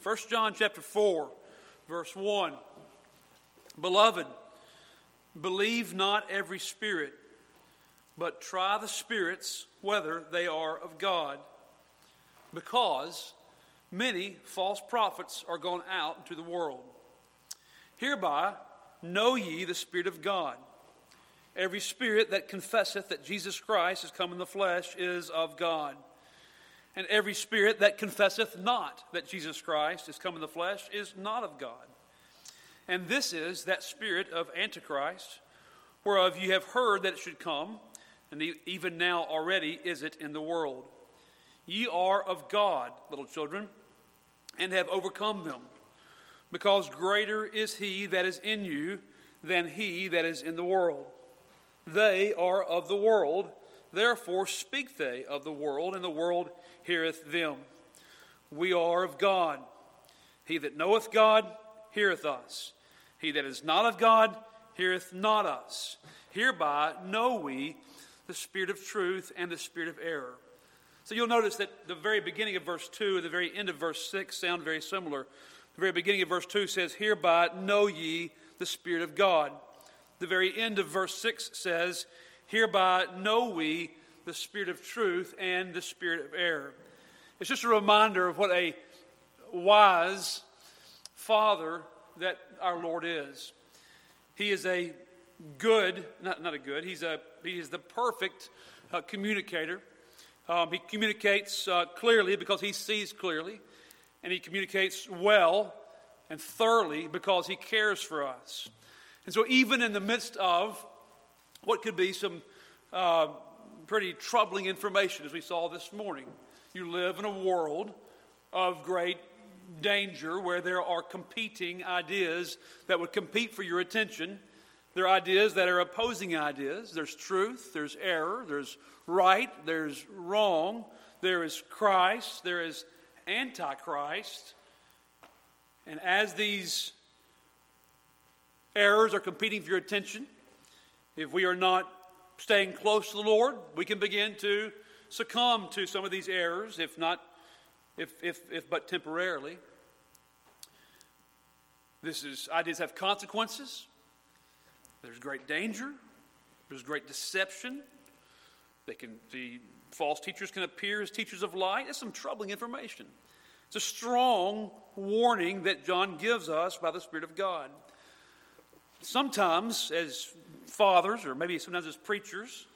1 John chapter 4, verse 1. Beloved, believe not every spirit, but try the spirits whether they are of God, because many false prophets are gone out into the world. Hereby know ye the Spirit of God. Every spirit that confesseth that Jesus Christ is come in the flesh is of God. And every spirit that confesseth not that Jesus Christ is come in the flesh is not of God. And this is that spirit of Antichrist, whereof ye have heard that it should come, and even now already is it in the world. Ye are of God, little children, and have overcome them, because greater is he that is in you than he that is in the world. They are of the world, therefore speak they of the world, and the world heareth them. We are of God. He that knoweth God heareth us. He that is not of God heareth not us. Hereby know we the spirit of truth and the spirit of error. So you'll notice that the very beginning of verse 2 and the very end of verse 6 sound very similar. The very beginning of verse 2 says, hereby know ye the Spirit of God. The very end of verse 6 says, hereby know we the spirit of truth and the spirit of error. It's just a reminder of what a wise Father that our Lord is. He is a good, he is the perfect communicator. He communicates clearly because he sees clearly, and he communicates well and thoroughly because he cares for us. And so even in the midst of what could be some pretty troubling information, as we saw this morning, you live in a world of great danger where there are competing ideas that would compete for your attention. There are ideas that are opposing ideas. There's truth, there's error, there's right, there's wrong, there is Christ, there is Antichrist. And as these errors are competing for your attention, if we are not staying close to the Lord, we can begin to succumb to some of these errors, if but temporarily. Ideas have consequences. There's great danger. There's great deception. The false teachers can appear as teachers of light. It's some troubling information. It's a strong warning that John gives us by the Spirit of God. Sometimes as fathers, or maybe sometimes as preachers,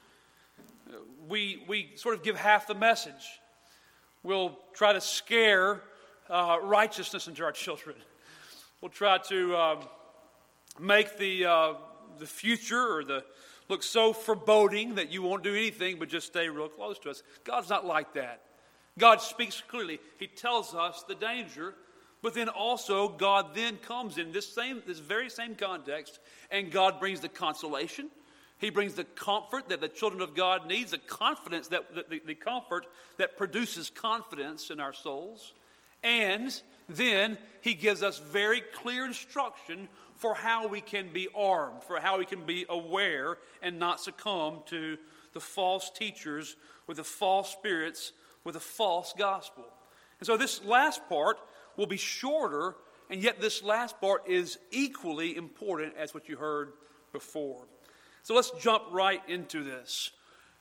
we sort of give half the message. We'll try to scare righteousness into our children. We'll try to make the future look so foreboding that you won't do anything but just stay real close to us. God's not like that. God speaks clearly. He tells us the danger, but then also God then comes in this very same context, and God brings the consolation. He brings the comfort that the children of God needs, the confidence the comfort that produces confidence in our souls. And then he gives us very clear instruction for how we can be armed, for how we can be aware and not succumb to the false teachers with the false spirits with a false gospel. And so this last part will be shorter, and yet this last part is equally important as what you heard before. So let's jump right into this.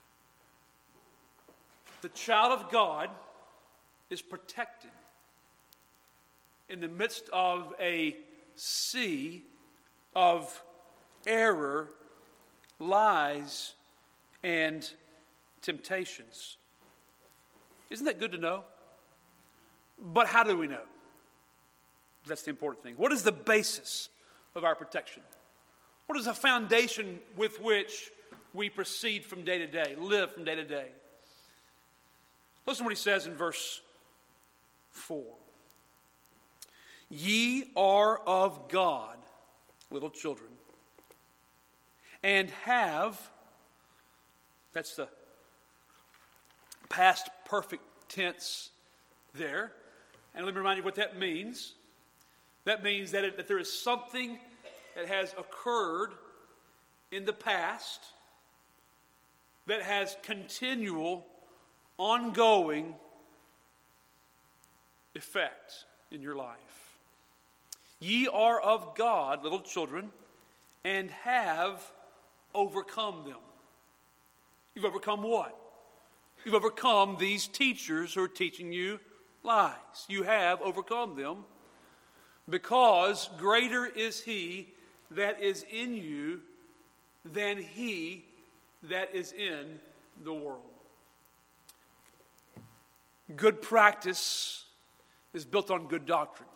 The child of God is protected in the midst of a sea of error, lies, and temptations. Isn't that good to know? But how do we know? That's the important thing. What is the basis of our protection? What is the foundation with which we proceed from day to day, live from day to day? Listen to what he says in verse 4. Ye are of God, little children, and have, that's the past perfect tense there. And let me remind you what that means. That means that there is something that has occurred in the past that has continual, ongoing effect. in your life. Ye are of God, little children, and have overcome them. You've overcome what? You've overcome these teachers who are teaching you lies. You have overcome them because greater is he that is in you than he that is in the world. Good practice is built on good doctrine.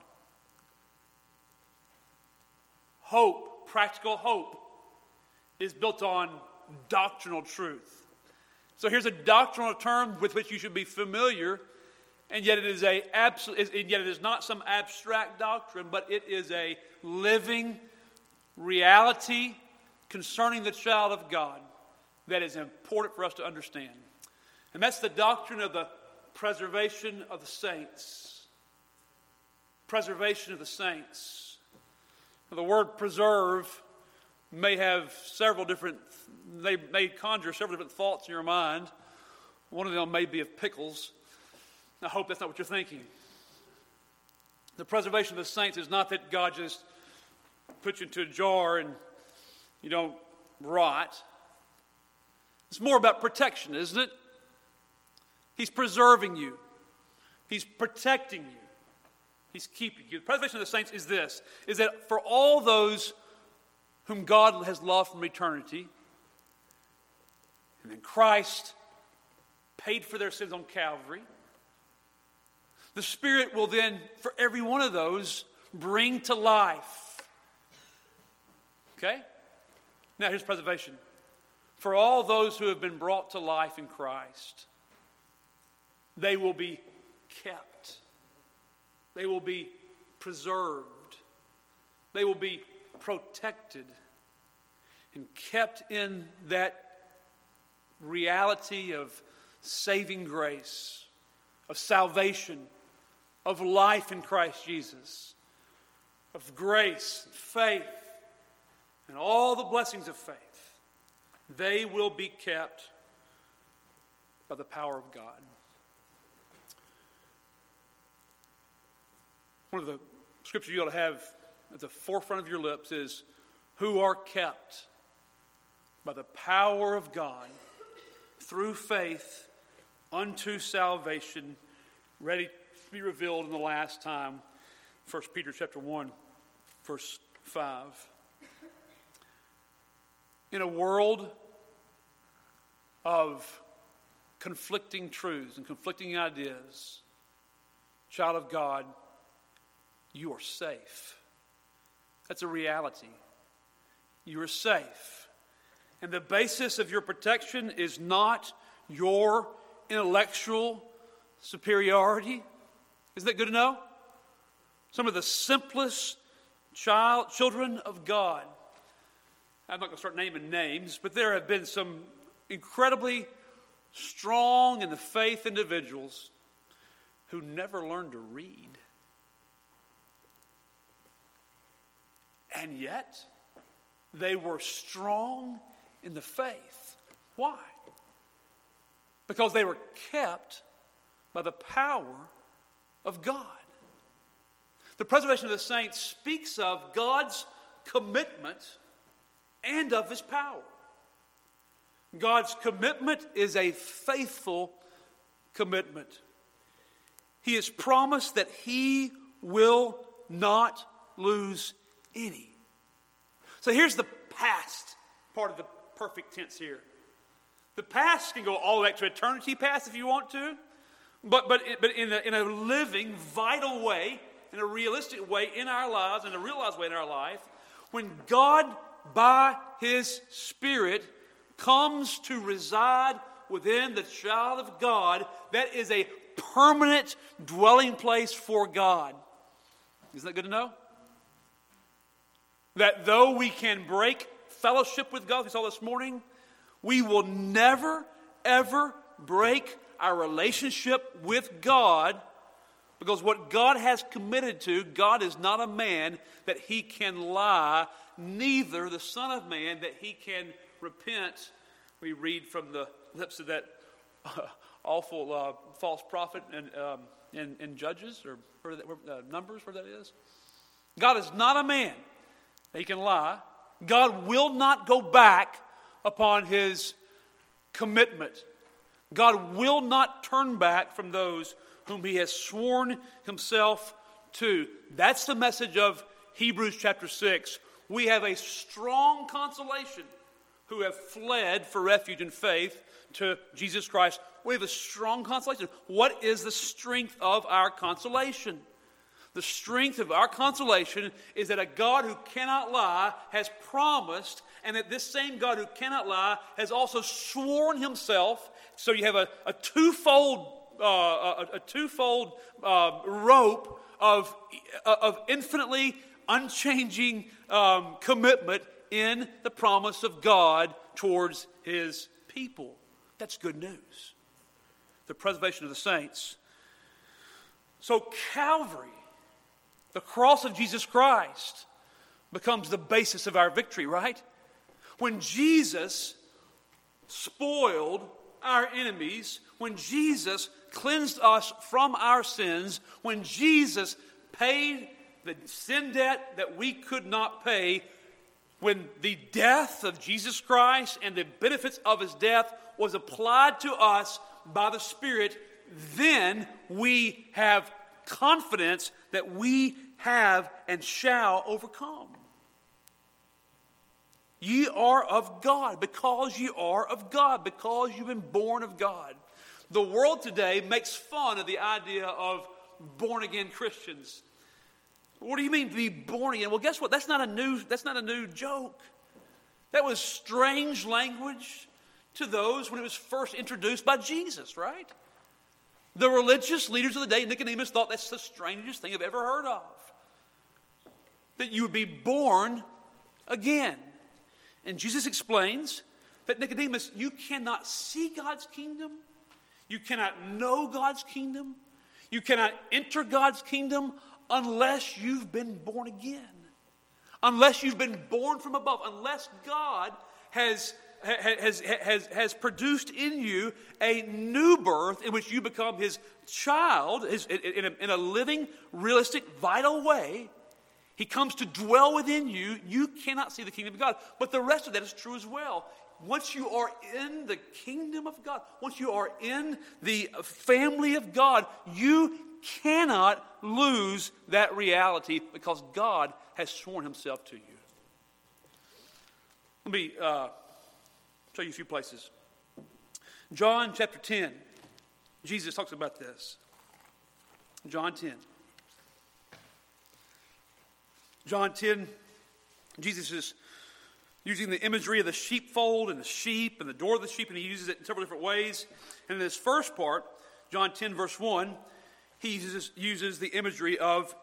Hope, practical hope, is built on doctrinal truth. So here's a doctrinal term with which you should be familiar, and yet it is not some abstract doctrine, but it is a living reality concerning the child of God that is important for us to understand. And that's the doctrine of the preservation of the saints. Preservation of the saints. Now, the word preserve may have they may conjure several different thoughts in your mind. One of them may be of pickles. I hope that's not what you're thinking. The preservation of the saints is not that God just puts you into a jar and you don't rot. It's more about protection, isn't it? He's preserving you. He's protecting you. He's keeping you. The preservation of the saints is this, is that for all those whom God has loved from eternity, and then Christ paid for their sins on Calvary, the Spirit will then, for every one of those, bring to life. Okay? Now here's preservation. For all those who have been brought to life in Christ, they will be kept. They will be preserved. They will be protected and kept in that reality of saving grace, of salvation, of life in Christ Jesus, of grace, faith, and all the blessings of faith. They will be kept by the power of God. One of the scriptures you ought to have at the forefront of your lips is, who are kept by the power of God through faith unto salvation, ready to be revealed in the last time. 1 Peter chapter 1, verse 5. In a world of conflicting truths and conflicting ideas, child of God, you are safe. That's a reality. You are safe. And the basis of your protection is not your intellectual superiority. Isn't that good to know? Some of the simplest children of God. I'm not going to start naming names, but there have been some incredibly strong in the faith individuals who never learned to read. And yet, they were strong in the faith. Why? Because they were kept by the power of God. The preservation of the saints speaks of God's commitment and of His power. God's commitment is a faithful commitment. He has promised that He will not lose any. So here's the past part of the perfect tense here. The past can go all the way back to eternity past if you want to, but in a living, vital way, in a realistic way in our lives, in a realized way in our life, when God, by His Spirit, comes to reside within the child of God, that is a permanent dwelling place for God. Isn't that good to know? That though we can break fellowship with God, we saw this morning, we will never, ever break our relationship with God, because what God has committed to, God is not a man that He can lie, neither the Son of Man that He can repent. We read from the lips of that awful false prophet and in Judges or Numbers, where that is. God is not a man that he can lie. God will not go back upon his commitment. God will not turn back from those whom he has sworn himself to. That's the message of Hebrews chapter 6. We have a strong consolation who have fled for refuge and faith to Jesus Christ. We have a strong consolation. What is the strength of our consolation? The strength of our consolation is that a God who cannot lie has promised, and that this same God who cannot lie has also sworn himself. So you have a twofold rope of infinitely unchanging commitment in the promise of God towards his people. That's good news. The preservation of the saints. So Calvary, the cross of Jesus Christ, becomes the basis of our victory, right? When Jesus spoiled our enemies, when Jesus cleansed us from our sins, when Jesus paid the sin debt that we could not pay, when the death of Jesus Christ and the benefits of his death was applied to us by the Spirit, then we have confidence that we have and shall overcome. Ye are of God because ye are of God, because you've been born of God. The world today makes fun of the idea of born-again Christians. What do you mean to be born again? Well, guess what? That's not a new joke. That was strange language to those when it was first introduced by Jesus, right? The religious leaders of the day, Nicodemus, thought that's the strangest thing I've ever heard of. That you would be born again. And Jesus explains that, Nicodemus, you cannot see God's kingdom. You cannot know God's kingdom. You cannot enter God's kingdom unless you've been born again. Unless you've been born from above. Unless God has produced in you a new birth in which you become his child in a living, realistic, vital way. He comes to dwell within you. You cannot see the kingdom of God. But the rest of that is true as well. Once you are in the kingdom of God, once you are in the family of God, you cannot lose that reality because God has sworn himself to you. Let me show you a few places. John chapter 10. Jesus talks about this. John 10. John 10, Jesus is using the imagery of the sheepfold and the sheep and the door of the sheep, and he uses it in several different ways. And in this first part, John 10, verse 1, he uses the imagery of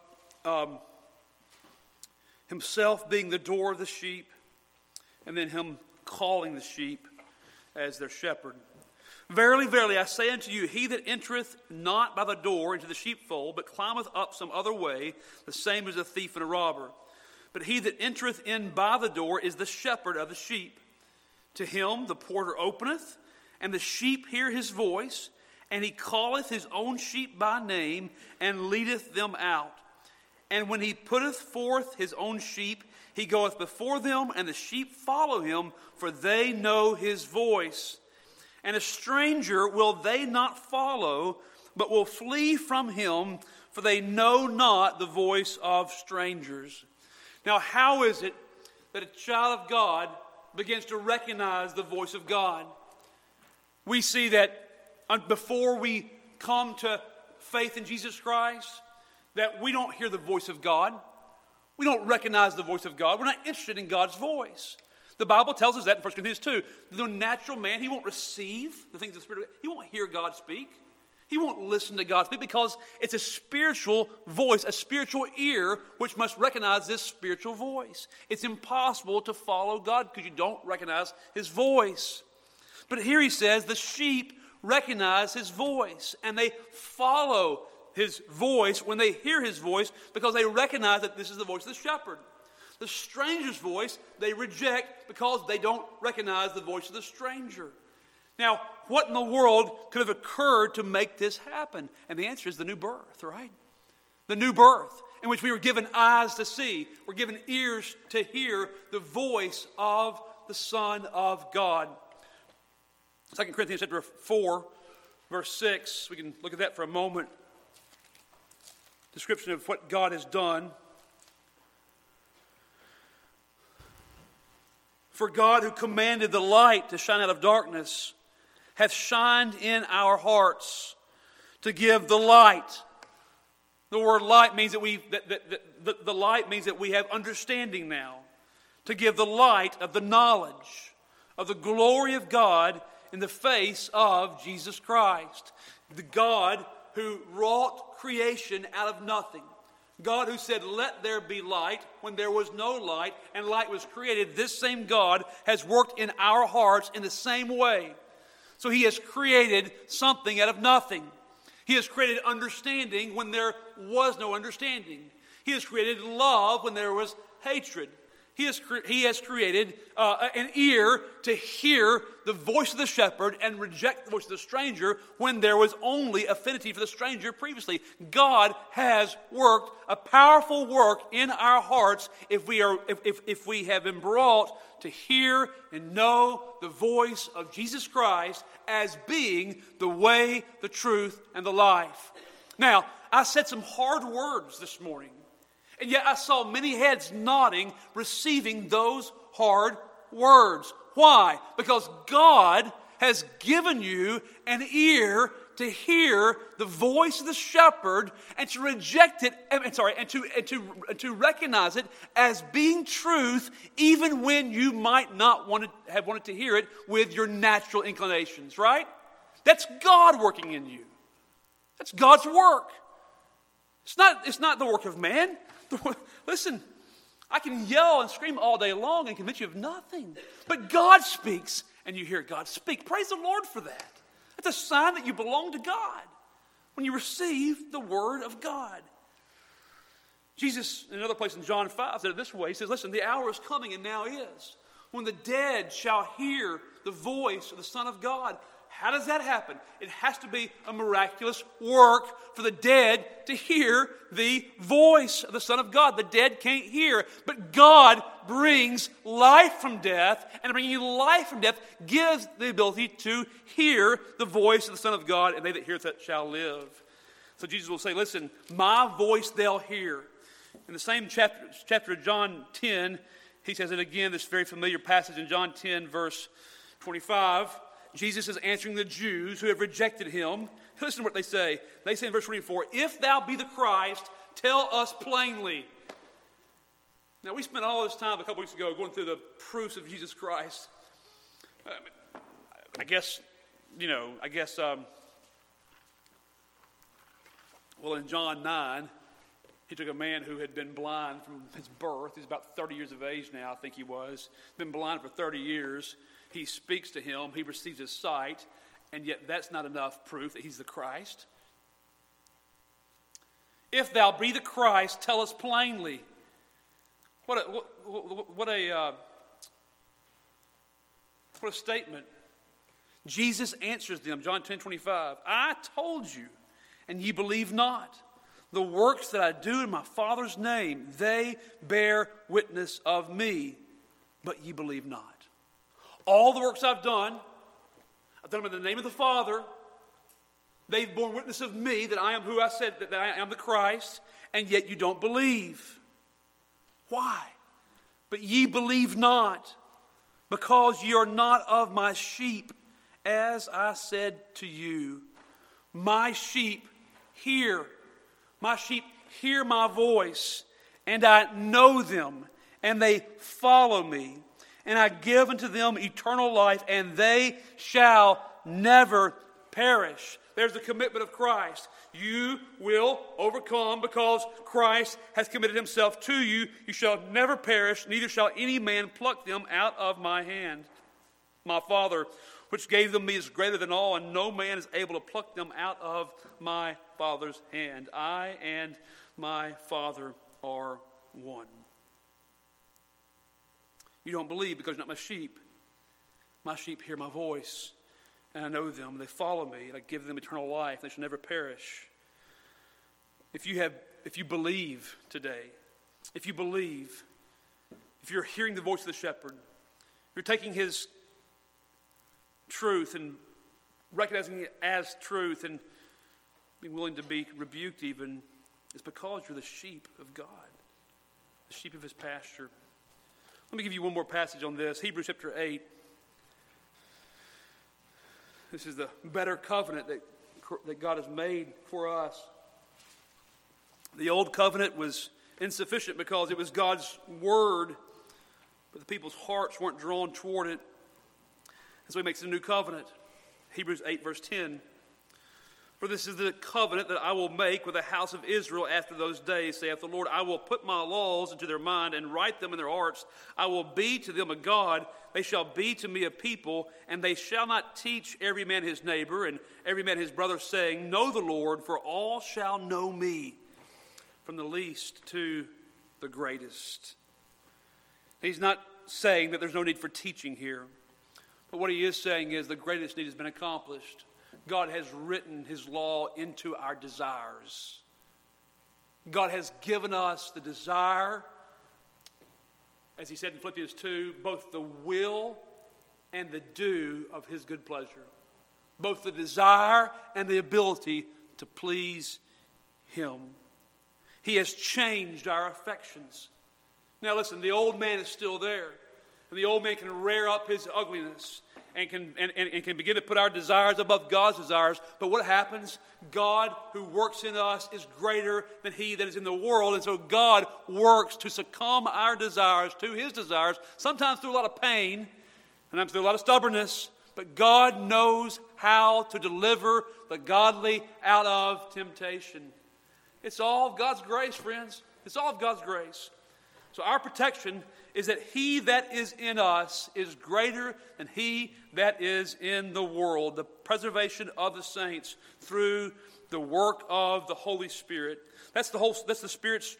himself being the door of the sheep, and then him calling the sheep as their shepherd. Verily, verily, I say unto you, he that entereth not by the door into the sheepfold, but climbeth up some other way, the same is a thief and a robber. But he that entereth in by the door is the shepherd of the sheep. To him the porter openeth, and the sheep hear his voice, and he calleth his own sheep by name, and leadeth them out. And when he putteth forth his own sheep, he goeth before them, and the sheep follow him, for they know his voice. And a stranger will they not follow, but will flee from him, for they know not the voice of strangers. Now, how is it that a child of God begins to recognize the voice of God? We see that before we come to faith in Jesus Christ, that we don't hear the voice of God. We don't recognize the voice of God. We're not interested in God's voice. The Bible tells us that in 1 Corinthians 2. The natural man, he won't receive the things of the Spirit. He won't hear God speak. He won't listen to God speak because it's a spiritual voice, a spiritual ear, which must recognize this spiritual voice. It's impossible to follow God because you don't recognize his voice. But here he says the sheep recognize his voice, and they follow his voice when they hear his voice because they recognize that this is the voice of the shepherd. The stranger's voice they reject because they don't recognize the voice of the stranger. Now, what in the world could have occurred to make this happen? And the answer is the new birth, right? The new birth, in which we were given eyes to see, we're given ears to hear the voice of the Son of God. 2 Corinthians chapter 4, verse 6, we can look at that for a moment. Description of what God has done. For God, who commanded the light to shine out of darkness, hath shined in our hearts to give the light. The word light means that the light means that we have understanding now. To give the light of the knowledge of the glory of God in the face of Jesus Christ. The God who wrought creation out of nothing. God who said, let there be light when there was no light and light was created. This same God has worked in our hearts in the same way. So he has created something out of nothing. He has created understanding when there was no understanding. He has created love when there was hatred. He has created an ear to hear the voice of the shepherd and reject the voice of the stranger when there was only affinity for the stranger previously. God has worked a powerful work in our hearts if we have been brought to hear and know the voice of Jesus Christ as being the way, the truth, and the life. Now, I said some hard words this morning. And yet I saw many heads nodding, receiving those hard words. Why? Because God has given you an ear to hear the voice of the shepherd and to reject it, and to recognize it as being truth, even when you might not have wanted to hear it with your natural inclinations, right? That's God working in you. That's God's work. It's not the work of man. Listen, I can yell and scream all day long and convince you of nothing. But God speaks, and you hear God speak. Praise the Lord for that. That's a sign that you belong to God when you receive the Word of God. Jesus, in another place in John 5, said it this way. He says, listen, the hour is coming, and now is, when the dead shall hear the voice of the Son of God. How does that happen? It has to be a miraculous work for the dead to hear the voice of the Son of God. The dead can't hear, but God brings life from death, and bringing life from death gives the ability to hear the voice of the Son of God, and they that hear it shall live. So Jesus will say, listen, my voice they'll hear. In the same chapter of John 10, he says it again, this very familiar passage in John 10, verse 25. Jesus is answering the Jews who have rejected him. Listen to what they say. They say in verse 24, if thou be the Christ, tell us plainly. Now, we spent all this time a couple weeks ago going through the proofs of Jesus Christ. Well, in John 9, he took a man who had been blind from his birth. He's about 30 years of age now, I think he was. Been blind for 30 years. He speaks to him. He receives his sight. And yet that's not enough proof that he's the Christ. If thou be the Christ, tell us plainly. What a statement. Jesus answers them, John 10:25. I told you, and ye believe not. The works that I do in my Father's name, they bear witness of me, but ye believe not. All the works I've done them in the name of the Father. They've borne witness of me that I am who I said, that I am the Christ, and yet you don't believe. Why? But ye believe not, because ye are not of my sheep, as I said to you. My sheep hear my voice, and I know them, and they follow me. And I give unto them eternal life, and they shall never perish. There's the commitment of Christ. You will overcome because Christ has committed himself to you. You shall never perish, neither shall any man pluck them out of my hand. My Father, which gave them me, is greater than all, and no man is able to pluck them out of my Father's hand. I and my Father are one. You don't believe because you're not my sheep. My sheep hear my voice. and I know them. They follow me, and I give them eternal life. They shall never perish. If you believe today, if you're hearing the voice of the shepherd, you're taking his truth and recognizing it as truth and being willing to be rebuked even, it's because you're the sheep of God, the sheep of his pasture. Let me give you one more passage on this. Hebrews chapter 8. This is the better covenant that God has made for us. The old covenant was insufficient because it was God's word, but the people's hearts weren't drawn toward it. And so he makes a new covenant. Hebrews 8 verse 10. For this is the covenant that I will make with the house of Israel after those days, saith the Lord. I will put my laws into their mind and write them in their hearts. I will be to them a God. They shall be to me a people. And they shall not teach every man his neighbor and every man his brother, saying, Know the Lord, for all shall know me, from the least to the greatest. He's not saying that there's no need for teaching here. But what he is saying is the greatest need has been accomplished. God has written his law into our desires. God has given us the desire, as he said in Philippians 2, both the will and the do of his good pleasure. Both the desire and the ability to please him. He has changed our affections. Now listen, the old man is still there. And the old man can rear up his ugliness and can begin to put our desires above God's desires. But what happens? God who works in us is greater than he that is in the world. And so God works to succumb our desires to his desires, sometimes through a lot of pain, sometimes through a lot of stubbornness. But God knows how to deliver the godly out of temptation. It's all of God's grace, friends. It's all of God's grace. So our protection is that he that is in us is greater than he that is in the world. The preservation of the saints through the work of the Holy Spirit. That's the Spirit's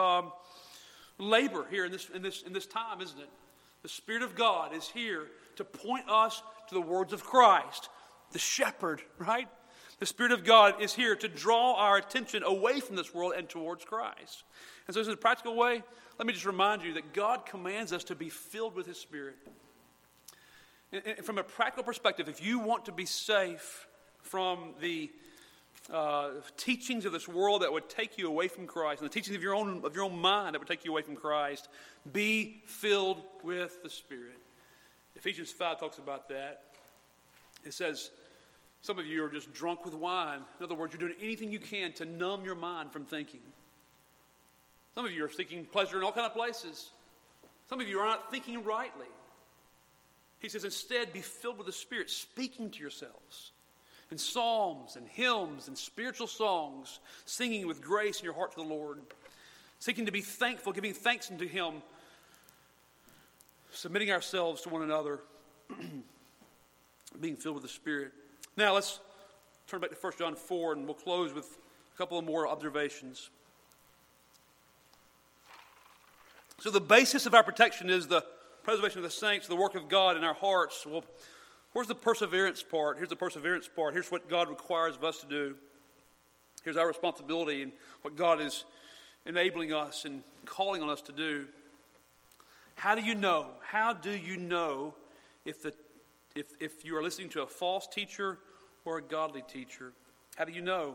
labor here in this time, isn't it? The Spirit of God is here to point us to the words of Christ, the shepherd, right? The Spirit of God is here to draw our attention away from this world and towards Christ. And so, in a practical way, let me just remind you that God commands us to be filled with his Spirit. And from a practical perspective, if you want to be safe from the teachings of this world that would take you away from Christ, and the teachings of your own mind that would take you away from Christ, be filled with the Spirit. Ephesians 5 talks about that. It says, some of you are just drunk with wine. In other words, you're doing anything you can to numb your mind from thinking. Some of you are seeking pleasure in all kinds of places. Some of you are not thinking rightly. He says, instead, be filled with the Spirit, speaking to yourselves in psalms and hymns and spiritual songs, singing with grace in your heart to the Lord, seeking to be thankful, giving thanks unto him, submitting ourselves to one another, being filled with the Spirit. Now, let's turn back to 1 John 4, and we'll close with a couple of more observations. So the basis of our protection is the preservation of the saints, the work of God in our hearts. Well, where's the perseverance part? Here's the perseverance part. Here's what God requires of us to do. Here's our responsibility and what God is enabling us and calling on us to do. How do you know? How do you know if you are listening to a false teacher or a godly teacher? How do you know?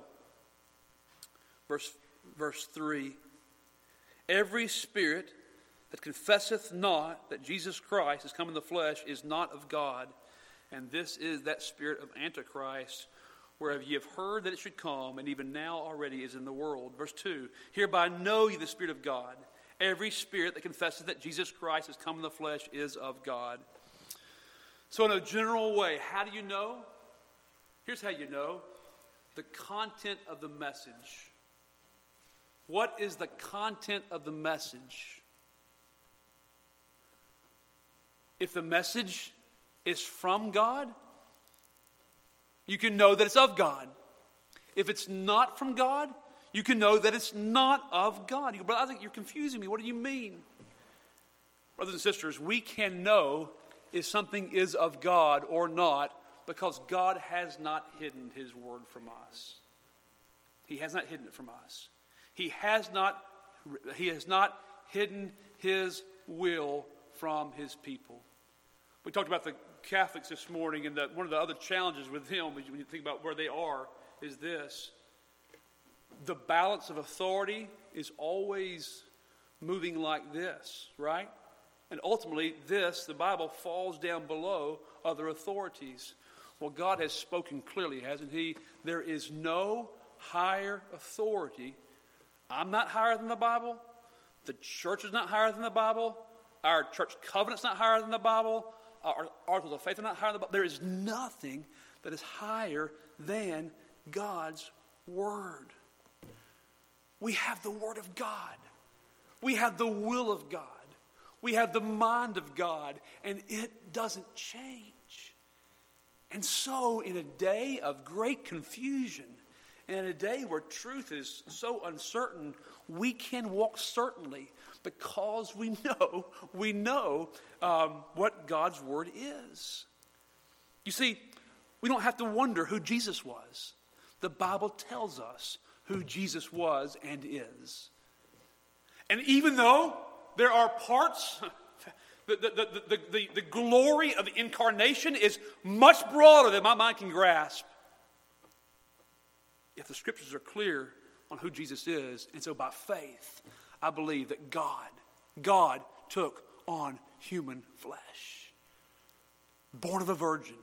Verse 3. Every spirit that confesseth not that Jesus Christ is come in the flesh is not of God. And this is that spirit of Antichrist, whereof ye have heard that it should come, and even now already is in the world. Verse 2. Hereby know ye the Spirit of God. Every spirit that confesses that Jesus Christ is come in the flesh is of God. So in a general way, how do you know? Here's how you know. The content of the message. What is the content of the message? If the message is from God, you can know that it's of God. If it's not from God, you can know that it's not of God. You go, brother, I think you're confusing me. What do you mean? Brothers and sisters, we can know if something is of God or not Because God has not hidden his word from us. He has not hidden it from us. He has not hidden his will from his people. We talked about the Catholics this morning, and one of the other challenges with them, when you think about where they are, is this. The balance of authority is always moving like this, right? And ultimately, the Bible, falls down below other authorities. Well, God has spoken clearly, hasn't he? There is no higher authority. I'm not higher than the Bible. The church is not higher than the Bible. Our church covenant's not higher than the Bible. Our articles of faith are not higher than the Bible. There is nothing that is higher than God's Word. We have the Word of God. We have the will of God. We have the mind of God, and it doesn't change. And so, in a day of great confusion, and in a day where truth is so uncertain, we can walk certainly because we know what God's Word is. You see, we don't have to wonder who Jesus was. The Bible tells us who Jesus was and is. And even though there are parts, the glory of the incarnation is much broader than my mind can grasp. If the Scriptures are clear on who Jesus is, and so by faith, I believe that God took on human flesh. Born of a virgin,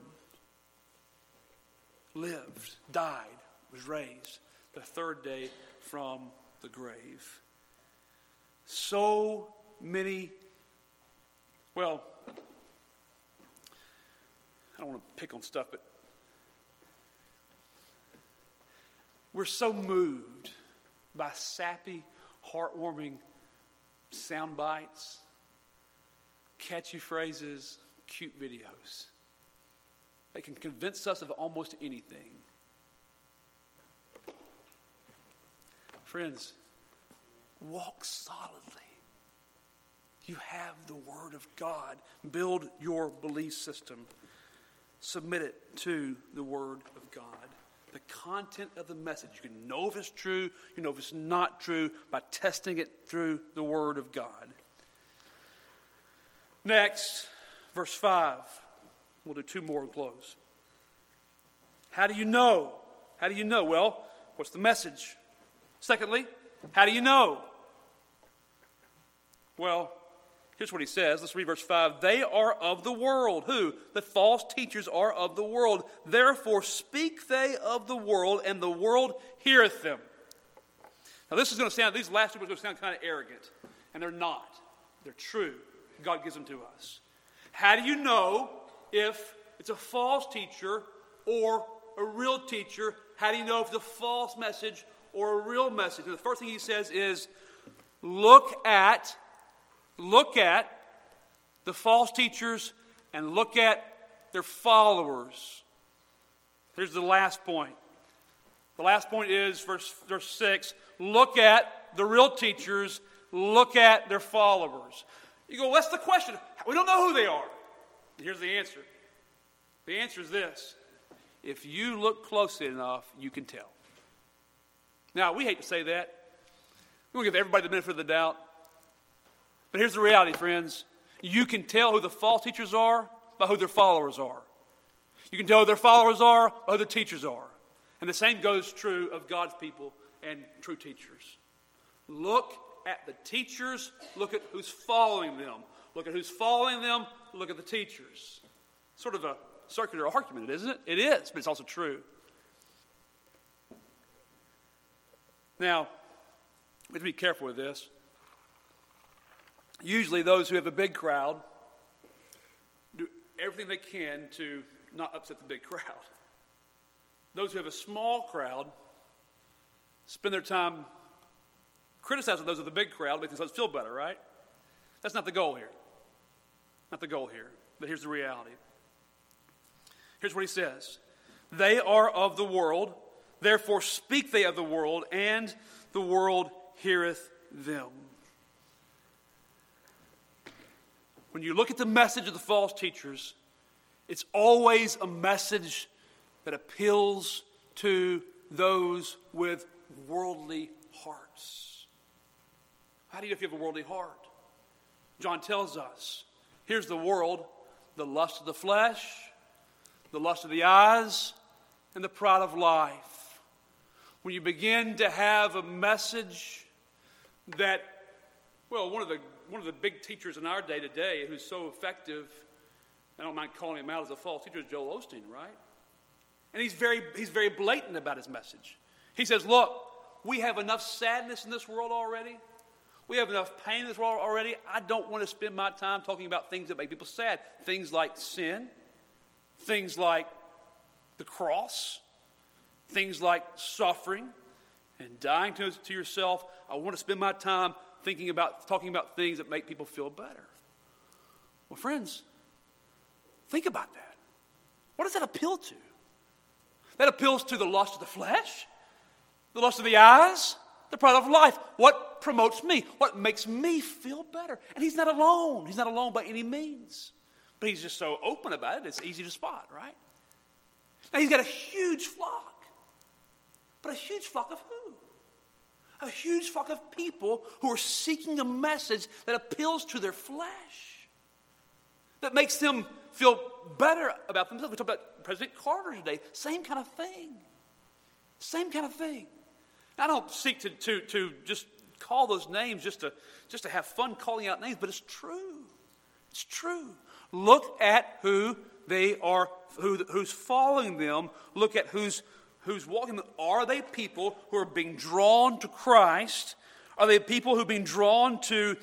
lived, died, was raised the third day from the grave. So many, well, I don't want to pick on stuff, but we're so moved by sappy, heartwarming sound bites, catchy phrases, cute videos. They can convince us of almost anything. Friends, walk solidly. You have the Word of God. Build your belief system. Submit it to the Word of God. The content of the message. You can know if it's true, you know if it's not true by testing it through the Word of God. Next, verse 5. We'll do two more and close. How do you know? How do you know? Well, what's the message? Secondly, how do you know? Well, here's what he says. Let's read verse 5. They are of the world. Who? The false teachers are of the world. Therefore speak they of the world, and the world heareth them. Now this is going to sound, these last two words are going to sound kind of arrogant. And they're not. They're true. God gives them to us. How do you know if it's a false teacher or a real teacher? How do you know if it's a false message or a real message? And the first thing he says is, look at the false teachers and look at their followers. Here's the last point. The last point is verse 6. Look at the real teachers. Look at their followers. You go, what's the question? We don't know who they are. Here's the answer. The answer is this. If you look closely enough, you can tell. Now, we hate to say that. We want to give everybody the benefit of the doubt. But here's the reality, friends. You can tell who the false teachers are by who their followers are. You can tell who their followers are by who the teachers are. And the same goes true of God's people and true teachers. Look at the teachers. Look at who's following them. Look at who's following them. Look at the teachers. Sort of a circular argument, isn't it? It is, but it's also true. Now, we have to be careful with this. Usually those who have a big crowd do everything they can to not upset the big crowd. Those who have a small crowd spend their time criticizing those of the big crowd because themselves feel better, right? That's not the goal here. Not the goal here. But here's the reality. Here's what he says. They are of the world, therefore speak they of the world, and the world heareth them. When you look at the message of the false teachers, It's always a message that appeals to those with worldly hearts. How do you know if you have a worldly heart? John tells us, here's the world, the lust of the flesh, the lust of the eyes, and the pride of life. When you begin to have a message that, well, one of the big teachers in our day today who's so effective, I don't mind calling him out as a false teacher, is Joel Osteen, right? And he's very blatant about his message. He says, look, we have enough sadness in this world already. We have enough pain in this world already. I don't want to spend my time talking about things that make people sad. Things like sin, things like the cross, things like suffering and dying to yourself. I want to spend my time talking about things that make people feel better. Well, friends, think about that. What does that appeal to? That appeals to the lust of the flesh, the lust of the eyes, the pride of life. What promotes me? What makes me feel better? And he's not alone. He's not alone by any means. But he's just so open about it, it's easy to spot, right? Now he's got a huge flock. But a huge flock of who? A huge flock of people who are seeking a message that appeals to their flesh, that makes them feel better about themselves. We talked about President Carter today. Same kind of thing. Same kind of thing. I don't seek to just call those names just to have fun calling out names, but it's true. It's true. Look at who they are, who's following them. Look at who's walking them. Are they people who are being drawn to Christ? Are they people who are being drawn to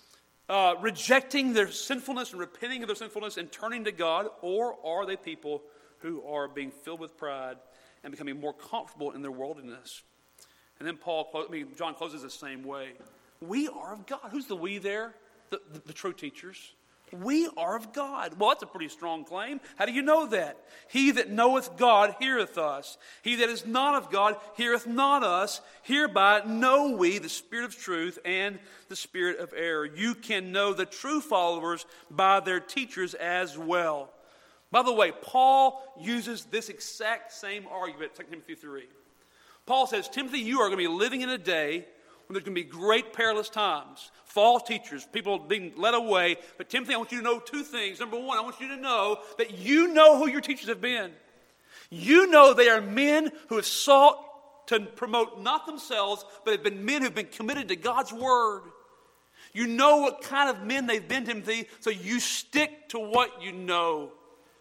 rejecting their sinfulness and repenting of their sinfulness and turning to God? Or are they people who are being filled with pride and becoming more comfortable in their worldliness? And then John closes the same way. We are of God. Who's the we there? The true teachers. We are of God. Well, that's a pretty strong claim. How do you know that? He that knoweth God heareth us. He that is not of God heareth not us. Hereby know we the spirit of truth and the spirit of error. You can know the true followers by their teachers as well. By the way, Paul uses this exact same argument in 2 Timothy 3. Paul says, Timothy, you are going to be living in a day when there's going to be great perilous times. False teachers, people being led away. But Timothy, I want you to know two things. Number one, I want you to know that you know who your teachers have been. You know they are men who have sought to promote not themselves, but have been men who have been committed to God's word. You know what kind of men they've been, Timothy, so you stick to what you know.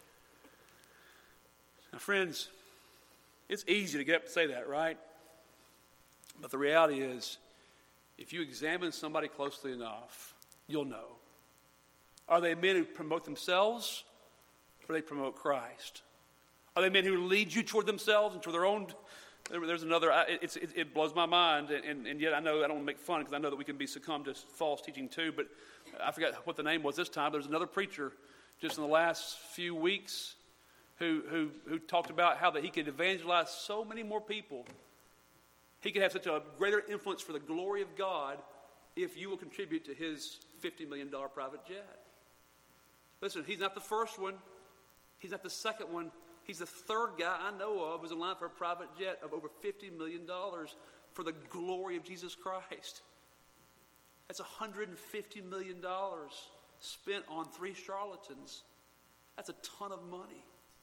Now, friends, it's easy to get up and say that, right? But the reality is, if you examine somebody closely enough, you'll know. Are they men who promote themselves, or do they promote Christ? Are they men who lead you toward themselves and toward their own? There's another, it blows my mind, and yet I know I don't want to make fun because I know that we can be succumbed to false teaching too, but I forgot what the name was this time. There's another preacher just in the last few weeks who talked about how that he could evangelize so many more people. He could have such a greater influence for the glory of God if you will contribute to his $50 million private jet. Listen, he's not the first one. He's not the second one. He's the third guy I know of who's in line for a private jet of over $50 million for the glory of Jesus Christ. That's $150 million spent on 3 charlatans. That's a ton of money.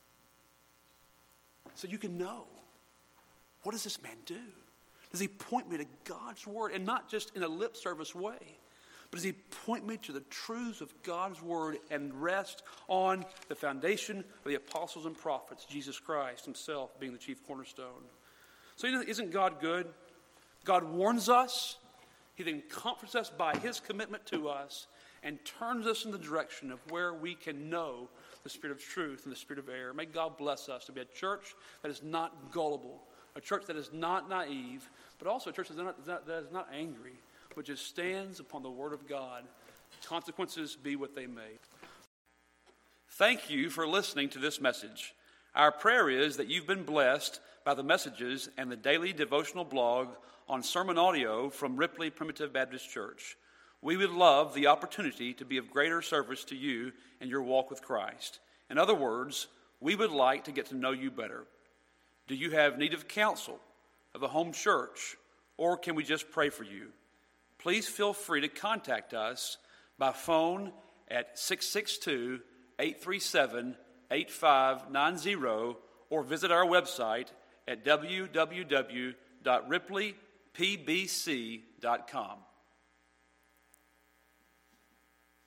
So you can know, what does this man do? Does he point me to God's word? And not just in a lip service way, but does he point me to the truths of God's word and rest on the foundation of the apostles and prophets, Jesus Christ himself being the chief cornerstone? So isn't God good? God warns us. He then comforts us by his commitment to us and turns us in the direction of where we can know the spirit of truth and the spirit of error. May God bless us to be a church that is not gullible, a church that is not naive, but also a church that is not angry, but just stands upon the word of God. Consequences be what they may. Thank you for listening to this message. Our prayer is that you've been blessed by the messages and the daily devotional blog on sermon audio from Ripley Primitive Baptist Church. We would love the opportunity to be of greater service to you in your walk with Christ. In other words, we would like to get to know you better. Do you have need of counsel, of a home church, or can we just pray for you? Please feel free to contact us by phone at 662-837-8590 or visit our website at www.ripleypbc.com.